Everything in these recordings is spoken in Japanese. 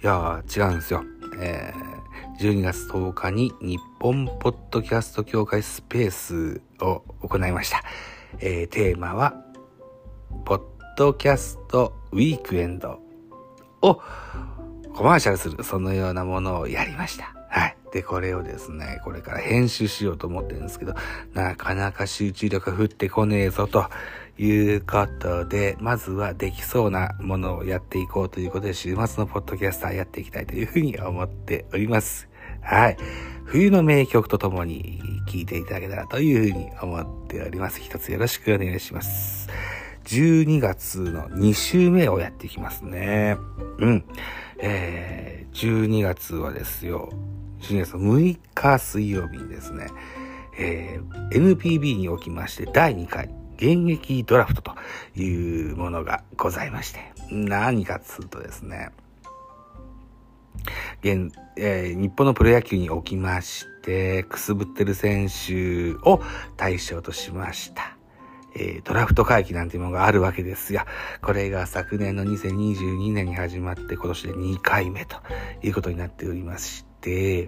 やー、違うんですよ。12月10日に日本ポッドキャスト協会スペースを行いました。テーマは、ポッドキャストウィークエンドをコマーシャルする、そのようなものをやりました。はい。で、これをですね、これから編集しようと思ってるんですけど、なかなか集中力が降ってこねえぞということで、まずはできそうなものをやっていこうということで、週末のポッドキャスターやっていきたいというふうに思っております。はい。冬の名曲とともに聴いていただけたらというふうに思っております。一つよろしくお願いします。12月の2週目をやっていきますね。12月はですよ、12月の6日水曜日にですね、NPB におきまして第2回現役ドラフトというものがございまして、何かつうとですね、日本のプロ野球におきましてくすぶってる選手を対象としましたドラフト会議なんていうものがあるわけですが、これが昨年の2022年に始まって今年で2回目ということになっておりまして、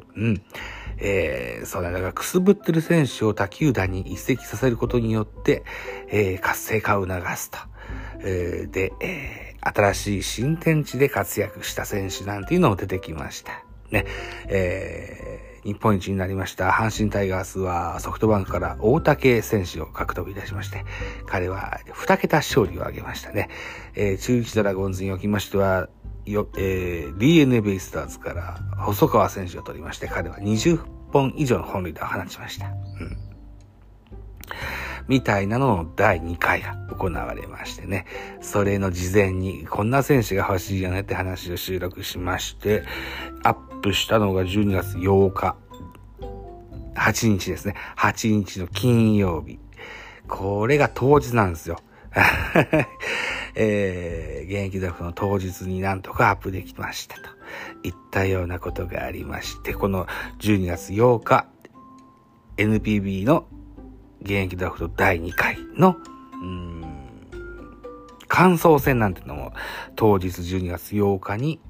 そうだからくすぶってる選手を他球団に移籍させることによって、活性化を促すと。で、新しい新天地で活躍した選手なんていうのも出てきました。ね。日本一になりました阪神タイガースはソフトバンクから大竹選手を獲得いたしまして、彼は2桁勝利を挙げましたね。中日ドラゴンズにおきましてはDNA ベイスターズから細川選手を取りまして、彼は20本以上の本塁打を放ちました。みたいなのの第2回が行われましてね。それの事前にこんな選手が欲しいよねって話を収録しまして、アップしたのが12月8日。8日ですね。8日の金曜日。これが当日なんですよ。現役ドラフトの当日になんとかアップできましたといったようなことがありまして、この12月8日 NPB の現役ドラフト第2回の感想戦なんていうのも当日12月8日に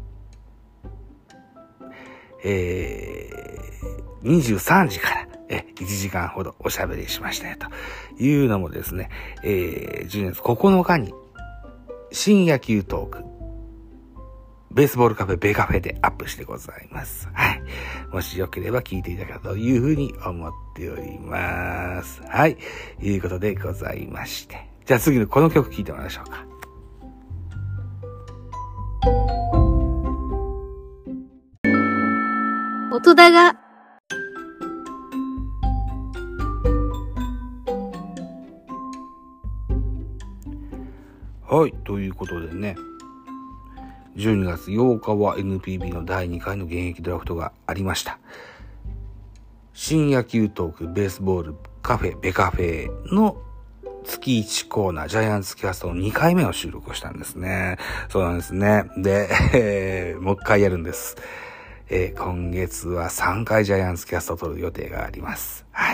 23時から1時間ほどおしゃべりしましたよというのもですね、12月9日に新野球トークベースボールカフェベカフェでアップしてございます。はい。もしよければ聞いていただけたらというふうに思っております。はい。いうことでございまして。じゃあ次のこの曲聴いてもらいましょうか。 音だが。 はい。ということでね。12月8日は NPB の第2回の現役ドラフトがありました。新野球トークベースボールカフェベカフェの月1コーナージャイアンツキャストの2回目の収録をしたんですね。そうなんですね。で、もう一回やるんです。今月は3回ジャイアンツキャストを撮る予定があります。はい。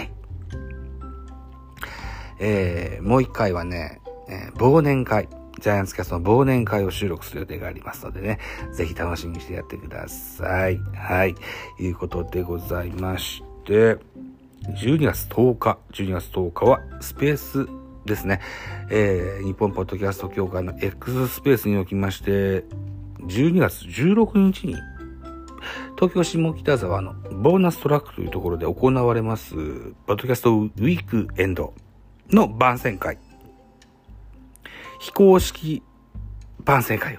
もう一回はね、忘年会。ジャイアンツキャストの忘年会を収録する予定がありますのでね、ぜひ楽しみにしてやってください。はい。いうことでございまして、12月10日はスペースですね。日本ポッドキャスト協会の X スペースにおきまして、12月16日に東京下北沢のボーナストラックというところで行われますポッドキャストウィークエンドの番宣会、非公式番宣会を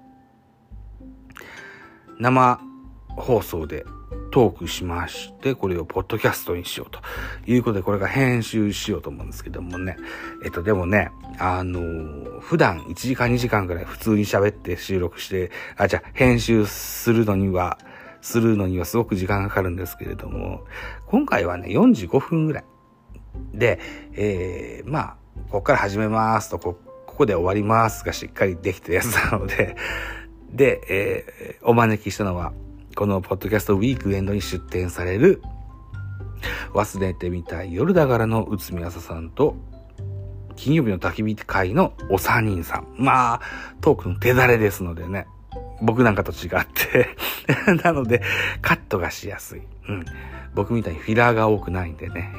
生放送でトークしまして、これをポッドキャストにしようということで、これが編集しようと思うんですけどもね。でもね、普段1時間2時間くらい普通に喋って収録して、編集するのにはすごく時間がかかるんですけれども、今回はね、45分ぐらいで、ここから始めますと、ここで終わりますがしっかりできてるやつなので、で、お招きしたのは、このポッドキャストウィークエンドに出展される、忘れてみたい夜だからの内海朝さんと、金曜日の焚き火会のお三人さん。トークの手だれですのでね、 僕なんかと違ってなのでカットがしやすい。僕みたいにフィラーが多くないんでね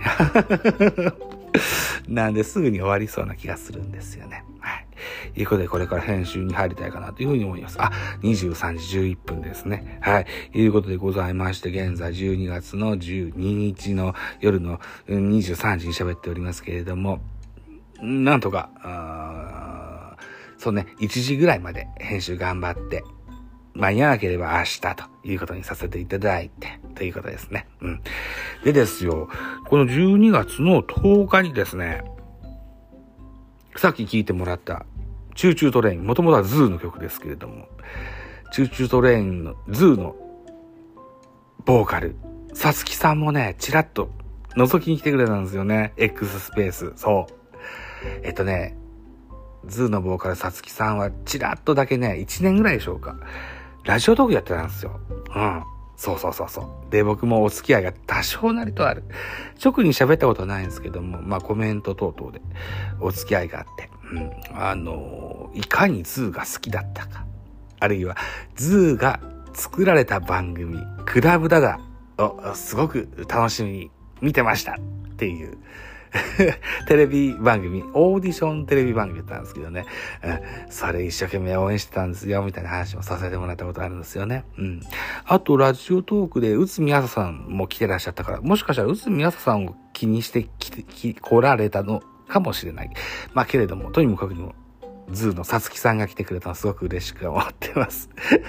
なんですぐに終わりそうな気がするんですよね。はい。ということでこれから編集に入りたいかなというふうに思います。23時11分ですね。はい。ということでございまして、現在12月の12日の夜の23時に喋っておりますけれども、なんとか、そうね、1時ぐらいまで編集頑張って、間に合わなければ明日ということにさせていただいて、ということですね。でですよ、この12月の10日にですね、さっき聴いてもらったチューチュートレイン、もともとはズーの曲ですけれども、チューチュートレインのズーのボーカル、さつきさんもね、ちらっと覗きに来てくれたんですよね。X スペース。そう。ズーのボーカルさつきさんはちらっとだけね、1年ぐらいでしょうか。ラジオトークやってたんですよ。そう。で、僕もお付き合いが多少なりとある。直に喋ったことはないんですけども、コメント等々でお付き合いがあって、いかにズーが好きだったか。あるいは、ズーが作られた番組、クラブダダをすごく楽しみに見てましたっていう、テレビ番組、オーディションテレビ番組だったんですけどね。それ一生懸命応援してたんですよ、みたいな話もさせてもらったことあるんですよね。あと、ラジオトークで、内海朝さんも来てらっしゃったから、もしかしたら内海朝さんを気にして来られたのかもしれない。けれども、とにもかくにも、ズーのさつきさんが来てくれたのすごく嬉しく思ってます。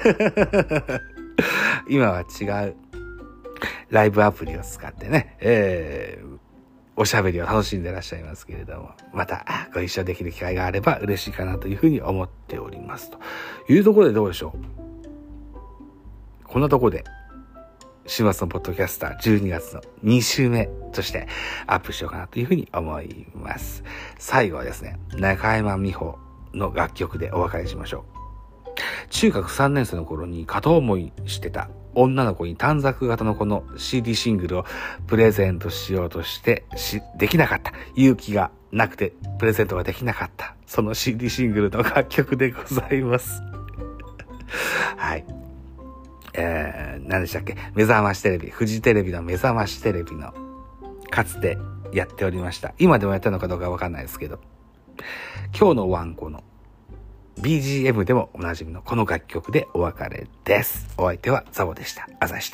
今は違うライブアプリを使ってね、おしゃべりを楽しんでいらっしゃいますけれども、またご一緒できる機会があれば嬉しいかなというふうに思っておりますというところでどうでしょう。こんなところで週末のポッドキャスター12月の2週目としてアップしようかなというふうに思います。最後はですね、中山美穂の楽曲でお別れしましょう。中学3年生の頃に片思いしてた女の子に短冊型のこの CD シングルをプレゼントしようとしてできなかった。勇気がなくてプレゼントができなかった。その CD シングルの楽曲でございます。はい。何でしたっけ？目覚ましテレビ、フジテレビの目覚ましテレビのかつてやっておりました。今でもやってるのかどうかわかんないですけど、今日のワンコのBGM でもおなじみのこの楽曲でお別れです。お相手はザボでした。あざした。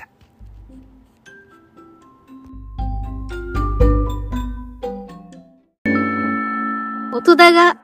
音だが